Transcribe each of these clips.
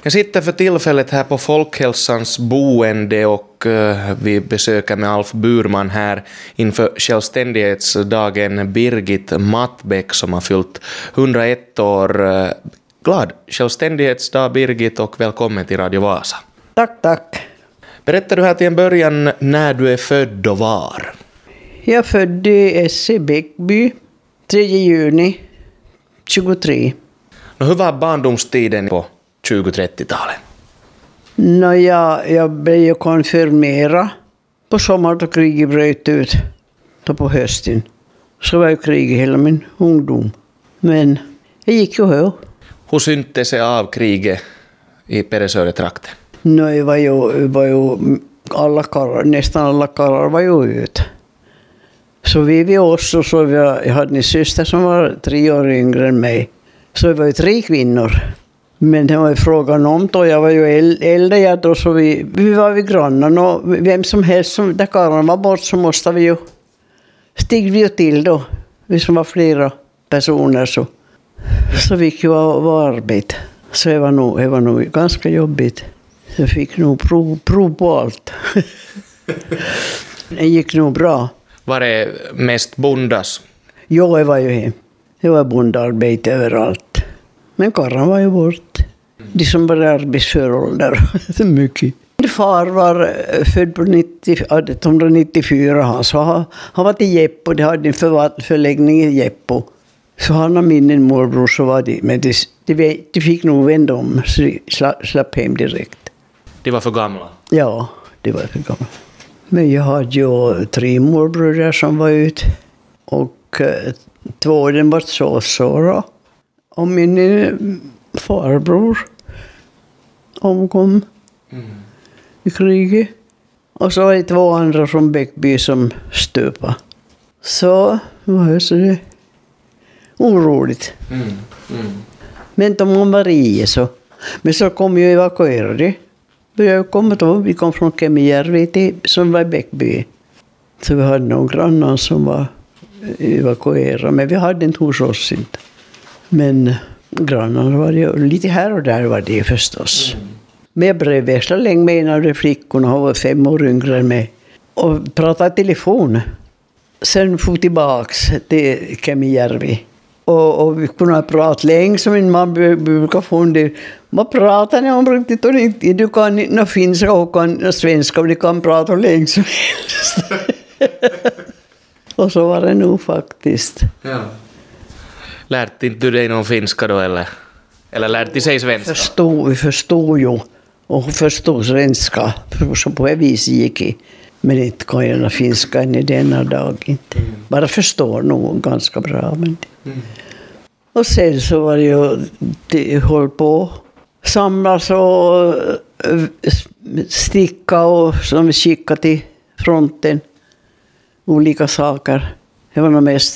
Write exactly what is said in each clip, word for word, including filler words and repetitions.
Jag sitter för tillfället här på Folkhälsans boende och uh, vi besöker med Alf Burman här inför självständighetsdagen Birgit Mattbäck som har fyllt hundraett år. Uh, glad självständighetsdag Birgit och välkommen till Radio Vasa. Tack, tack. Berättar du här till en början när du är född och var? Jag är född i S i Bäckby, tredje juni tjugotre. Och hur var barndomstiden på tjugo-trettiotalet? Nå, jag, jag blev ju konfirmerad på sommaren då kriget bröt ut. Då på hösten. Så var ju kriget hela min ungdom. Men jag gick ju här. Hur syntes sig av kriget i Peresöretrakten? Nå, jag var ju, var ju alla karlar, nästan alla karlar var ju ute. Så vi vid oss och så vi, jag hade en syster som var tre år yngre än mig. Så vi var ju tre kvinnor. Men det var ju frågan om då. Jag var ju äldre jag då så vi, vi var vid grannen och vem som helst som där karlarna var bort så måste vi ju stig vi ju till då. Vi som var flera personer så. Så vi gick ju av arbete. Så det var nog, det var nog ganska jobbigt. Jag fick nog prov, prov på allt. Det gick nog bra. Var det mest bondas? Jo, det var ju hem. Det var bondarbete överallt. Men karran var ju bort. De som var arbetsför ålder. Mycket. Min far var född på nittonhundranittiofyra. Han, så han, han var till Jeppo. De hade en för, förläggning i Jeppo. Så han och min morbror så var de. Men de, de, de fick nog vända om. Så de slapp, slapp hem direkt. De var för gamla? Ja, de var för gamla. Men jag hade ju tre morbröder som var ute. Och eh, två av dem var så såra. Och min eh, farbror omkom mm. i kriget. Och så var det två andra från Bäckby som stöpa. Så var det så det oroligt. Mm. Mm. Men de var Marie så. Men så kom ju evakuerade. Jag kom då, vi kom från Kemijärvi till som var i Bäckby. Så vi hade några grannar som var evakuerade. Men vi hade inte hos oss inte. Men grannarna var det lite här och där var det förstås. Mm. Men jag brevväxlade länge med en av de flickorna. Hon var fem år yngre än mig. Och pratade i telefon. Sen for tillbaka till Kemijärvi. Och, och vi kunde prata länge som min man brukar få det. Man pratar när man riktigt och riktigt. Du kan inte finska och kan svenska och du kan prata länge som helst. Och så var det nog faktiskt. Ja. Lärde inte du dig någon finska då eller? Eller lärde sig svenska? Förstod, vi förstod ju och förstod svenska. Så på ett vis gick det. Men inte kan jag finska än i denna dag. Inte. Mm. Bara förstår nog ganska bra. Men mm. Och sen så var det ju, det höll på samlas och sticka och som vi skickade till fronten. Olika saker. Det var nog mest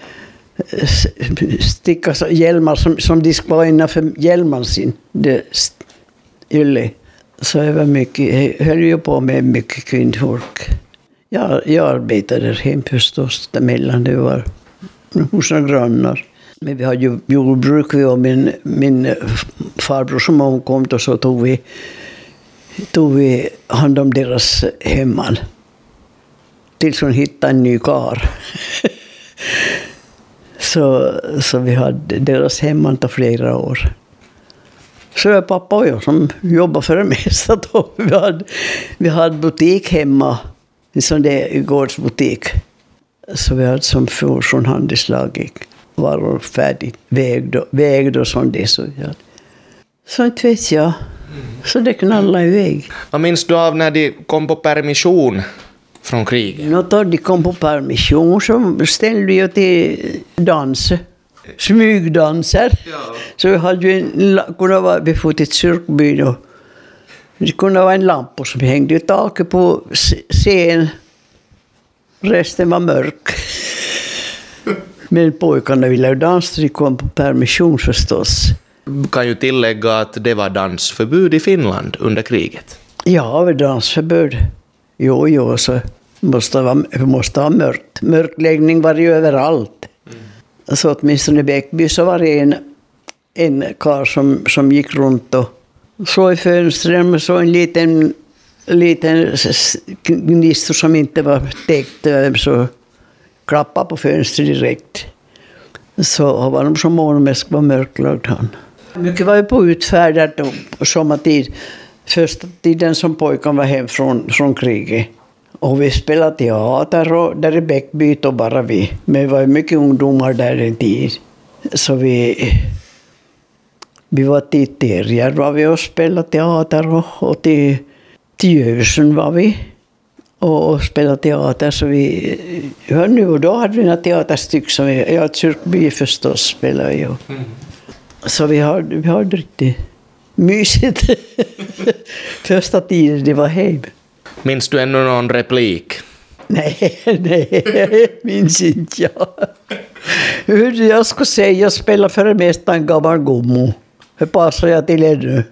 sticka hjälmar som, som de skulle vara innanför hjälman sin. Det ylle. Så det var mycket, jag höll ju på med mycket kvinnfolk. Jag, jag arbetade där hem förstås, däremellan det var hos några grannar. Men vi hade ju jordbruk, vi och min, min farbror som omkom och så tog vi, tog vi hand om deras hemman. Tills hon hittade en ny kar. så, så vi hade deras hemman till flera år. Så var pappa och jag som jobbade för det mesta då. Vi hade, vi hade butik hemma, som det är gårdsbutik. Så vi hade som för från handelslaget varor färdigt, vägd och, vägd och sånt det. Så, ja. så inte vet jag. Så det knallade iväg. Vad minns du av när de kom på permission från kriget? Nå, då de kom på permission så ställde jag till dans. Smygdanser. Ja. Så vi hade ju en, kunde vara, vi får till kyrkbyn och det kunde vara en lampa som hängde i taket på scen. Resten var mörk. Men pojkarna ville ju dansa, de kom på permission förstås. Kan ju tillägga att det var dansförbud i Finland under kriget. Ja, det var dansförbud. Jo, jo, så måste vara, måste ha mörkt. Mörkläggning var ju överallt. Mm. Så åtminstone i Bäckby så var det en, en karl som, som gick runt och Så i fönstret med så en liten, liten gnistor som inte var täckt, så klappade på fönstret direkt. Så var de som månmest var mörklagd han. Mycket var ju på utfärdat på sommartid. Första tiden som pojken var hem från, från kriget. Och vi spelade teater och där i Bäckby och bara vi. Men vi var mycket ungdomar där en tid. Så vi, vi var till Terjer var vi och spelade teater och, och till, till Jösen var vi. Och, och spelade teater så vi, ja, nu och då hade vi några teaterstyck som vi, ja, Kyrkby förstås spelade ju. Mm. Så vi har, vi har riktigt mysigt. Första tiden det var hem. Minns du ännu någon replik? Nej, nej, minns inte jag. Hur jag skulle säga, jag spelar för det mesta en gammal gommo. Hur passar jag till ännu?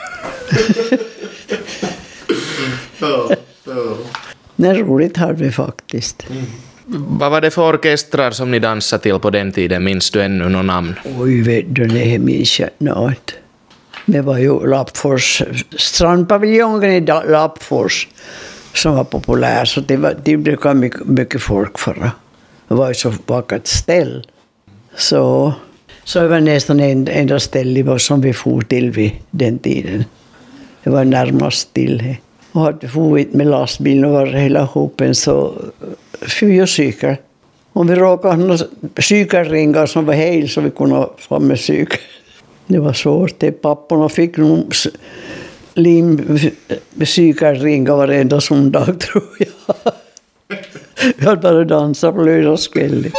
Ja, ja. Det är roligt har vi faktiskt. Mm. Vad var det för orkestrar som ni dansade till på den tiden? Minns du ännu någon namn? Oj, vet du, det minns jag inte. Det var ju Lappfors, strandpaviljongen i Lappfors som var populär. Så det, var, det brukade mycket, mycket folk förra. Det var ju så vackert ställ. Så, så det var nästan en, enda ställe som vi for till vid den tiden. Det var närmast till. Och hade furit med lastbilen och var hela hopen så fyra cykel. Om vi råkade ha några cykelringar som var hel så vi kunde få med cykel. Det var svårt. Det papporna fick nog lim med cykelringar varenda söndag tror jag. Vi hade bara dansat på lördagskvällen.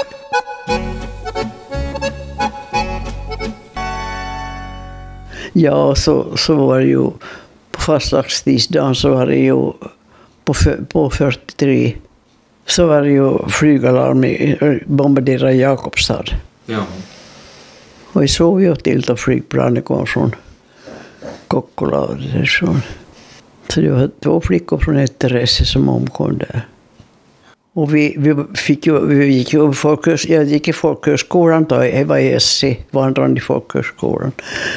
Ja, så, så var det ju på fastlagstidsdagen så var det ju på, på fyrtiotre så var det ju flygalarm bombarderade Jakobstad. Ja. Och vi såg ju till att flygplanet kom från Kokkola och därifrån. Så det var två flickor från Etteresse som omkom där. Och vi, vi, fick ju, vi gick ju folkhörs, jag gick i folkhögskolan då, jag var i S C, vandrande i folkhögskolan.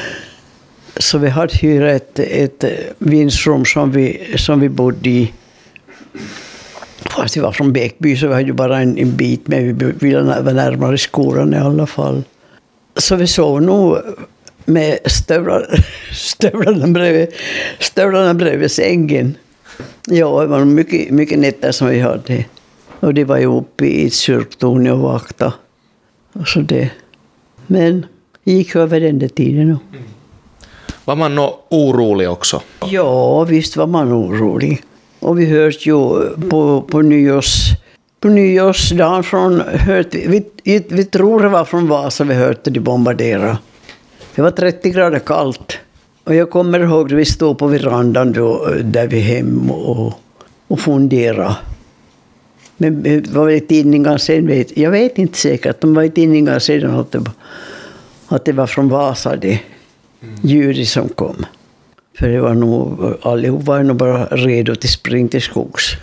Så vi hade hyrat ett, ett vindsrum som vi, som vi bodde i. Fast vi var från Bäckby så vi hade ju bara en, en bit, men vi ville vara närmare skolan i alla fall. Så vi sov nog med stövlar, stövlarna, bredvid, stövlarna bredvid sängen. Ja, det var mycket, mycket nätter som vi hade. Och det var ju uppe i kyrktornet och vakta. Och så det. Men det gick över den där tiden. Mm. Var man nog orolig också? Ja, visst var man orolig. Och vi hörde ju på, på, nyårs, på nyårsdagen från... Hörde, vi, vi, vi tror det var från Vasa vi hörde de bombardera. Det var trettio grader kallt. Och jag kommer ihåg att vi stod på verandan då, där vi hem och, och funderade. Men det var i tidningar sen, vet, jag vet inte säkert, de var i tidningar sedan att det var, att det var från Vasa det ljudet som kom. För det var nog, allihop var nog bara redo till spring till skogs.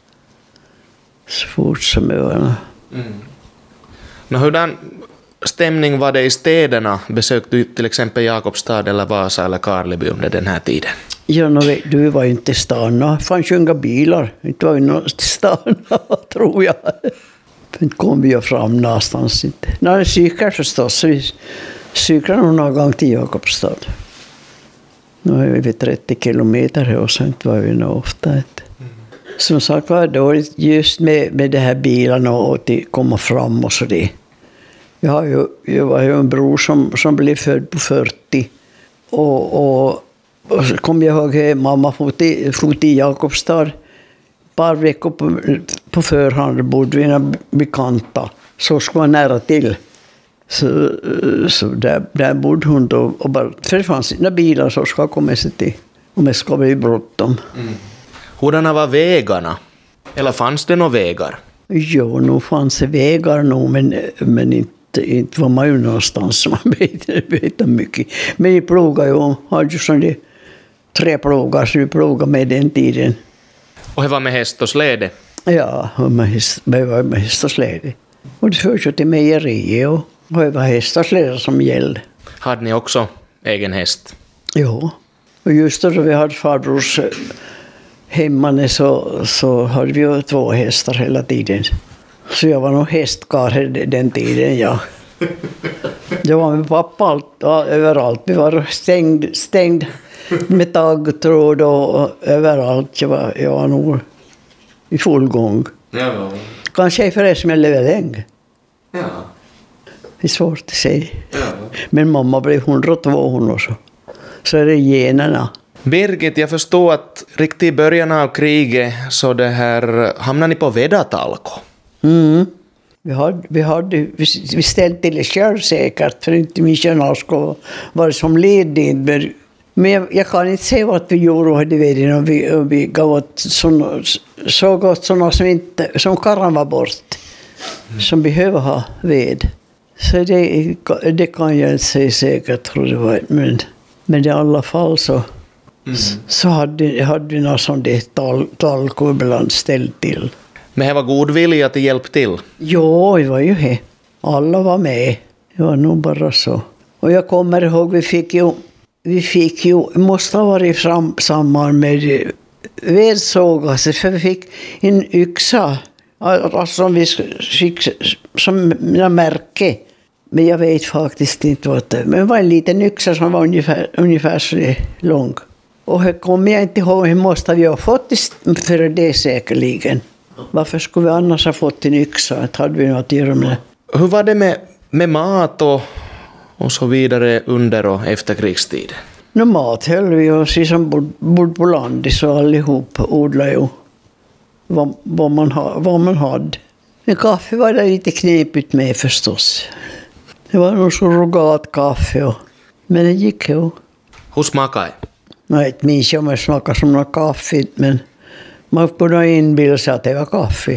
Så fort som det var. Mm. Men hurdan stämning var det i städerna? Besökte du till exempel Jakobstad eller Vasa eller Karleby under den här tiden? Ja, no, du var ju inte i stan. Det fanns ju inga bilar. Det var ju någonstans i stan, tror jag. Men kom vi ju fram någonstans inte. Nej, cykel förstås. Vi cyklade nog någon gång till Jakobstad. Nu är vi trettio kilometer och sen var vi nog ofta. Mm. Som sagt var det just med, med de här bilarna och att komma fram och så det. Jag har ju, jag var ju en bror som, som blev född på fyrtio. Och, och, och så kom jag ihåg att mamma fot i, fot i Jakobstad. Ett par veckor på, på förhand bodde vi några bekanta. Så skulle vara nära till. Så, så där, där bodde hon då. Och bara, för det fanns inga bilar så ska komma sig till. Om det ska bli bråttom. Mm. Hurdana var vägarna? Eller fanns det några vägar? Jo, nog fanns det vägar nog, men, men inte, inte var man ju någonstans som man vet, vet mycket. Men vi plogade ju, hade ju sådana tre plogar så vi plogade med den tiden. Och det var med häst och släde? Ja, med häst, med, med häst och släde. Och det fördes ju till mejeriet och, och det var häst och släde som gällde. Hade ni också egen häst? Jo, Och just då vi hade farbrors hemma så, så hade vi ju två hästar hela tiden. Så jag var nog hästkar den tiden, ja. Jag var med pappa allt, ja, överallt. Vi var stängd, stängd med taggtråd och, och överallt. Jag var, jag var nog i full gång. Ja. Kanske för det som jag lever länge. Ja. Det är svårt att säga. Ja. Men mamma blev hundratvå hon också. Så är det generna. Birgit, jag förstår att riktigt i början av kriget så det här hamnade ni på Vedatalko. Mm. Vi, hade, vi, hade, vi, vi ställde till det själv säkert för inte missionär skulle vara som ledig. Men jag, jag kan inte säga vad vi gjorde och hade varit och vi, och vi gav åt såna, så gott sådana som, inte, som karran var bort. Mm. Som behöver ha ved. Så det, det kan jag inte säga säkert tror jag var. Men, men i alla fall så, mm. så hade, hade vi något sånt tal, talko ibland ställt till. Men det var god vilja att hjälpa till? Jo, det var ju det. Alla var med. Det var nog bara så. Och jag kommer ihåg, vi fick ju, vi fick ju måste ha varit fram, samman med vedsåg, för vi fick en yxa som vi fick som märke. Men jag vet faktiskt inte vad det var. Men det var en liten yxa som var ungefär, ungefär så lång. Och det kommer jag inte ihåg, det måste vi ha fått för det säkerligen. Varför skulle vi annars ha fått en yxa? Det hade vi något att göra med. Hur var det med, med mat och, och så vidare under och efter krigstiden? No, mat höll vi oss i som bod, bod på landet så allihop odlade ju vad, vad, man, ha, vad man hade. Men kaffe var det lite knepigt med förstås. Det var nog så rogat kaffe. Och, men det gick ju. Hur smakade det? Jag vet minns om det smakade som något kaffe, men man kunde inbilla sig att det var kaffe.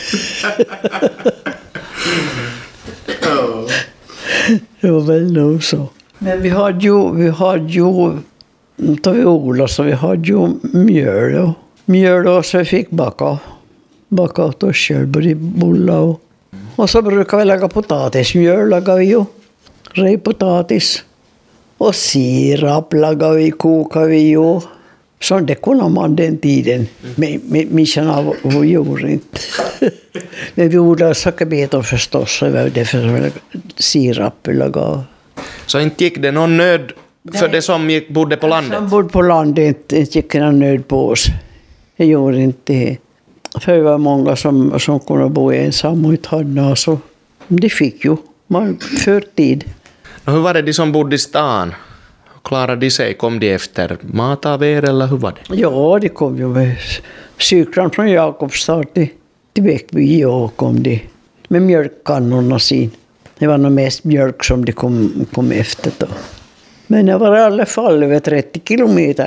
Det var väl nog så. Men vi hade ju, vi hade ju, då vi odlade så vi hade ju mjöl och mjöl och så vi fick baka, baka åt oss själv, både bullar och, och så brukar vi lägga potatismjöl, lagar vi ju, rejpotatis. Och sirap lagar vi, kokar vi ju. Så det kunde man den tiden. Men missionerna gjorde inte. Men vi odlade sockerbetor förstås. Så var det för sirap lagar. Så inte gick det någon nöd för det som gick, bodde på landet? Som bodde på landet inte gick någon nöd på oss. Det gjorde inte det. För det var många som, som kunde bo ensam och inte hade något. Så de fick ju. Man för tid. Och hur var det de som bodde i stan? Klarade de sig? Kom de efter mat av er eller hur var det? Ja, de kom ju med cyklan från Jakobstad till, till Bäckby och kom de med mjölkkannorna sin. Det var nog mest mjölk som de kom, kom efter då. Men det var i alla fall över trettio kilometer.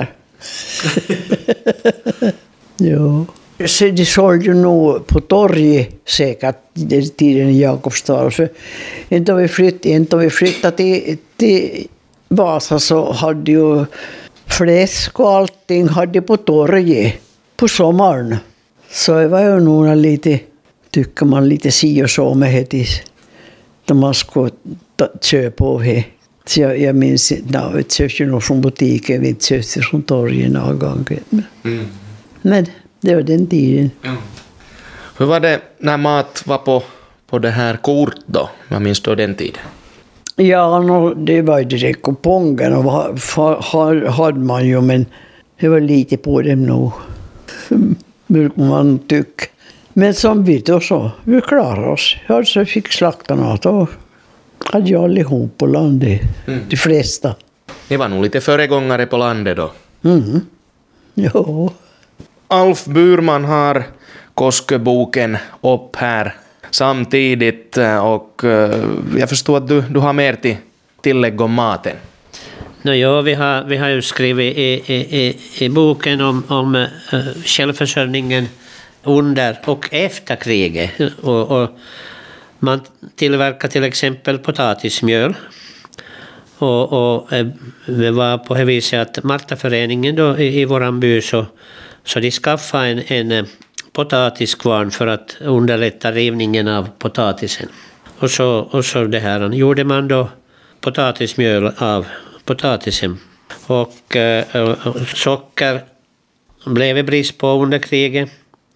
Ja. Så de sålde ju nog på torget säkert den tiden i Jakobstad. För inte vi flyttade, inte vi flyttade till, till Vasa så hade ju fläsk och allting hade på torget på sommaren. Så det var ju nog lite, tycker man, lite si och så med det när man skulle köpa av det. Så jag, jag minns inte, vi köpte nog från butiken, vi köpte från torget någon gång. Mm. Men det var den tiden. Ja. Hur var det när mat var på, på det här kort då? Jag minns då den tiden. Ja, no, det var ju direkt kupongen och hade man ju, men det var lite på dem nog. Brukar man tycka. Men som vi då så, vi klarade oss. Alltså fick slakta något och hade jag allihop på landet, mm. De flesta. Ni var nog lite föregångare på landet då. Mm. Jo. Alf Burman har Koskeboken upp här samtidigt och jag förstår att du, du har mer till tillägg om maten. No, ja, vi har, vi har ju skrivit i, i, i, i boken om, om uh, självförsörjningen under och efter kriget. Och, och man tillverkar till exempel potatismjöl. Och, och eh, det var på det viset att Martaföreningen då i, i våran by så, så de skaffade en, en potatiskvarn för att underlätta rivningen av potatisen. Och så, och så det här gjorde man då potatismjöl av potatisen. Och eh, socker blev det brist på under kriget.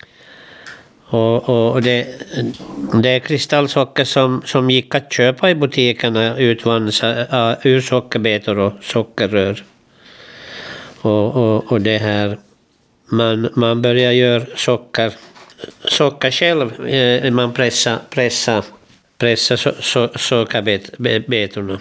Och, och, och det, det kristallsocker som, som gick att köpa i butikerna utvanns uh, ur sockerbetor och sockerrör. Och, och, och det här, man, man börjar göra socker, socker själv, eh, man pressar, pressar, pressar so, so, sockerbetorna.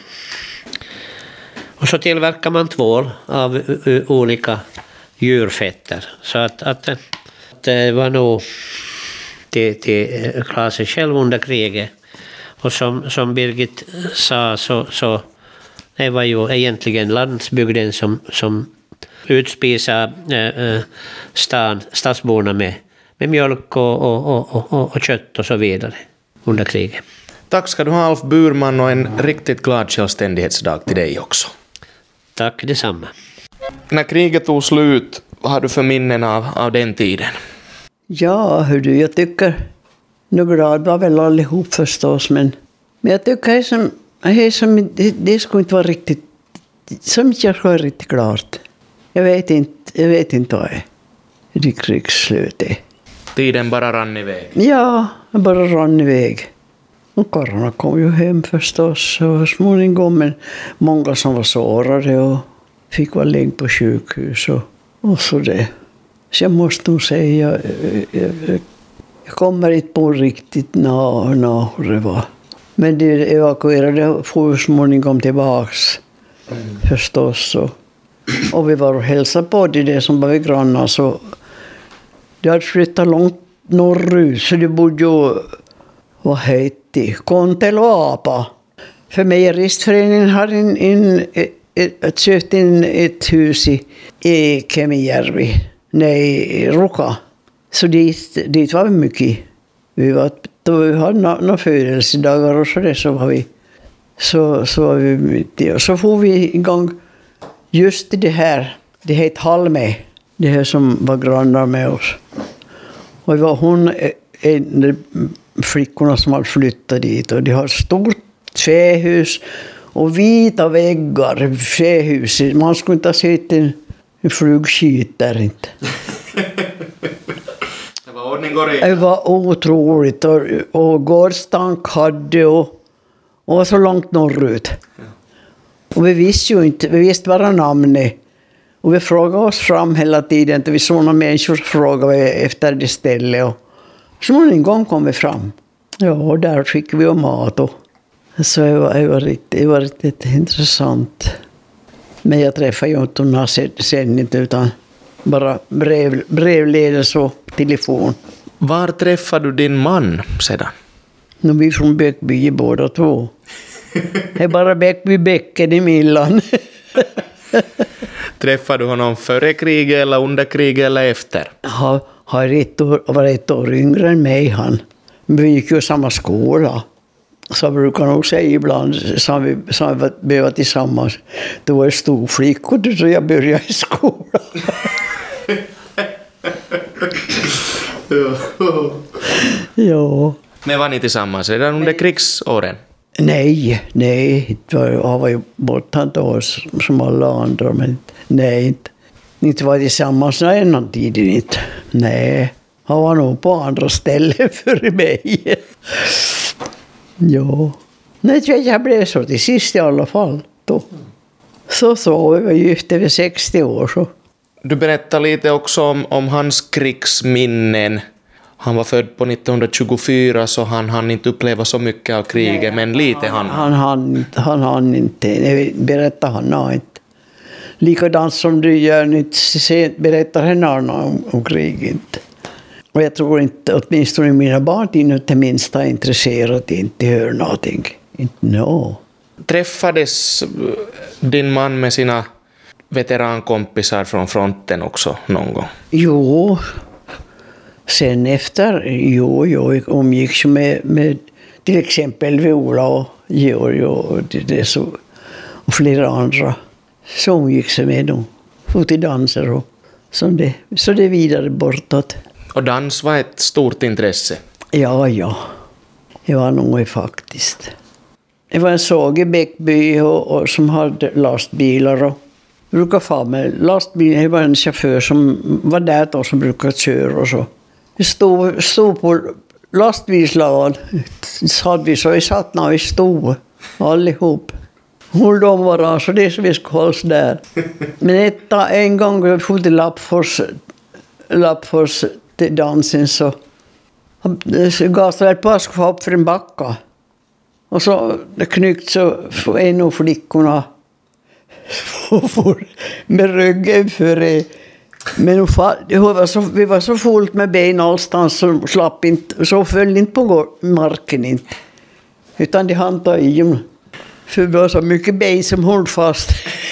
Och så tillverkar man tvål av uh, olika djurfetter. Så att, att, att det var nog till, till klara sig själv under kriget. Och som, som Birgit sa så, så det var ju egentligen landsbygden som, som utspisade äh, stan, stadsborna med, med mjölk och, och, och, och, och kött och så vidare under kriget. Tack ska du ha, Alf Burman, och en riktigt glad självständighetsdag till dig också. Tack detsamma. När kriget tog slut, vad har du för minnen av, av den tiden? Ja, hur du, jag tycker, nu glad var väl allihop förstås, men, men jag tycker det, som, det, som, det, det skulle inte vara riktigt, så mycket jag skulle vara riktigt klart. Jag vet inte, jag vet inte vad det krigsslut är. Tiden bara rann iväg. Ja, bara rann iväg. Och karlarna kom ju hem förstås och småningom, men många som var sårade och fick vara lägg på sjukhus och, och så det. Så jag måste nog säga, jag, jag, jag, jag kommer inte på riktigt när, när det var. Men det evakuerade får småningom tillbaks mm. förstås. Och, och vi var och hälsade på det, det som var vid grannar, så de hade flyttat långt norrut, så det bodde ju, vad heter det, Kontel och Apa. För mejeristföreningen har en, en, ett, köpt in ett hus i, i Kemijärvi, nej, Ruka. Så dit, dit var vi mycket. Vi var, då vi hade några födelsedagar och så det, så var vi, så, så var vi mycket. Och så får vi igång just det här, det heter Halme, det här som var grannar med oss. Och det var hon, en flickorna som hade flyttat dit, och de har ett stort trähus och vita väggar, trähuset. Man skulle inte ha sett en, en flugskit där inte. Det var ordning och reda. Det var otroligt, och, och gårdstank hade och, och var så långt norrut. Ja. Och vi visste ju inte, vi visste bara namnet. Och vi frågade oss fram hela tiden, vi såg några människor frågade efter det stället. Och så en gång kom vi fram. Ja, och där fick vi mat. Och så det var, det var, riktigt, det var riktigt intressant. Men jag träffade ju inte hon sen inte, utan bara brev, brevledes och telefon. Var träffade du din man sedan? Nu vi är från Bäckby båda två. Det är bara Bäckby bäcken i Millan. Träffade du honom före kriget eller under kriget eller efter? Han har ett år, var ett år yngre än mig han. Vi gick ju samma skola. Så jag brukar nog säga ibland, så vi, så vi var tillsammans. Det var stor flickor så jag började i skolan. Ja. Men var ni tillsammans redan under krigsåren? Nej, nej. Han var ju borta ett år som alla andra. Men nej, inte, inte var tillsammans en annan tid. Inte. Nej, han var nog på andra ställen för mig. Ja. Nej, jag blev så till sist i alla fall. Då. Så så, vi var gifta över sextio år. Så. Du berättar lite också om, om hans krigsminnen. Han var född på nittonhundratjugofyra, så han hann inte uppleva så mycket av kriget. Nej, men lite han. Han hann han, han inte, nej, berättar han han inte. Likadant som du gör nu, berättar han om, om kriget. Och jag tror inte, åtminstone mina barn inte minst är intresserade, inte hör någonting. Inte no. Träffades din man med sina veterankompisar från fronten också någon gång? Jo, sen efter, jo, jo, jag umgicks med, med till exempel Viola och Georg och, det, det så, och flera andra. Så umgicks jag med dem, fotidanser och så det, så det är vidare bortåt. Och dans var ett stort intresse? Ja, ja. Det var nog faktiskt. Det var en såg i Bäckby och, och som hade lastbilar och brukar få med lastbilen. Det var en chaufför som var där då som brukade köra och så. Vi stod, stod på lastbilslagen. Så hade vi så vi satt när vi stod allihop. Hur de var så det som vi skulle hållas där. Men ett, en gång vi får till Lappfors, Lappfors till dansen så gasade på att få upp för en backa. Och så knyckt så en av flickorna med ryggen för men var så, vi var så fullt med ben någonstans så slapp inte, så föll inte på marken inte. Utan de hann ta i dem. För det var så mycket ben som höll fast.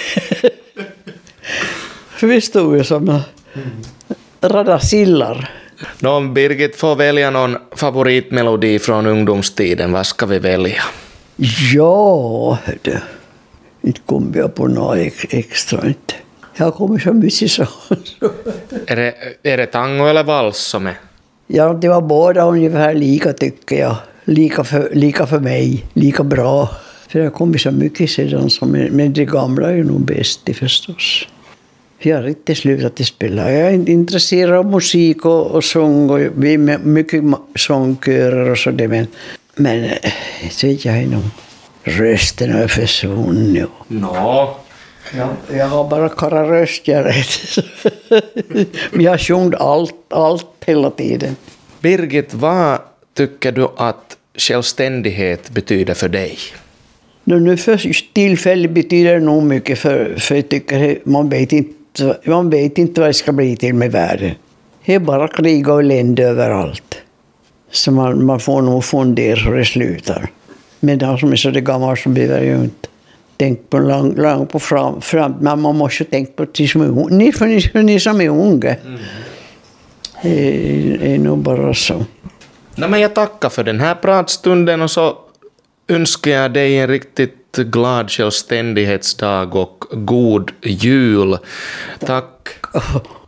För vi stod ju som radasillar. Om Birgit får välja någon favoritmelodi från ungdomstiden, vad ska vi välja? Ja, det. Inte kommer jag på något extra inte. Jag kommer så mycket så. Är det, är det tango eller vals som är? Ja, det var båda ungefär lika tycker jag. Lika för, lika för mig, lika bra. För jag kommer så mycket sedan som men det gamla är ju nog bäst förstås. Jag har inte slutat att spela. Jag är intresserad av musik och, och sång och vi är mycket sångkörer och så det men men det vet jag nog. Rösten är försvunnen. Nå. Ja, jag har bara kara röst, jag rätt. Men jag sjunger allt, allt hela tiden. Birgit, vad tycker du att självständighet betyder för dig? Nu, nu för tillfället betyder det nog mycket för, för jag tycker man vet inte, man vet inte vad det ska bli till med världen. Det är bara krig och elände överallt. Så man, man får nog fundera hur det slutar. Men de som är så det gamla så behöver ju inte tänka på långt lång på fram, fram. Men man måste tänka på till som är unga. Ni, för ni, för ni som är unga. Mm. Det är nog bara så. Nej, men jag tackar för den här pratstunden och så önskar jag dig en riktigt glad självständighetsdag och god jul. Tack.